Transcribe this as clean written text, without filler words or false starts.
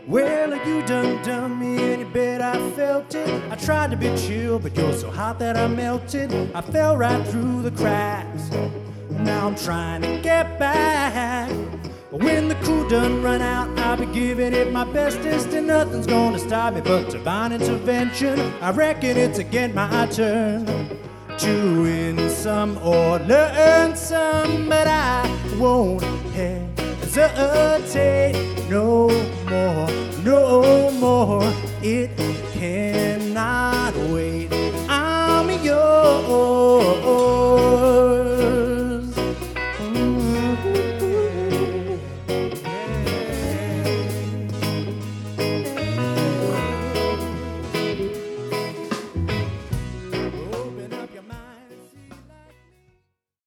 Well, you done me and you bet I felt it. I tried to be chill, but you're so hot that I melted. I fell right through the cracks. Now I'm trying to get back. But when the cool done run out, I'll be giving it my bestest, and nothing's gonna stop me but divine intervention. I reckon it's again my turn to win some or learn some, but I won't hesitate no more, no more. It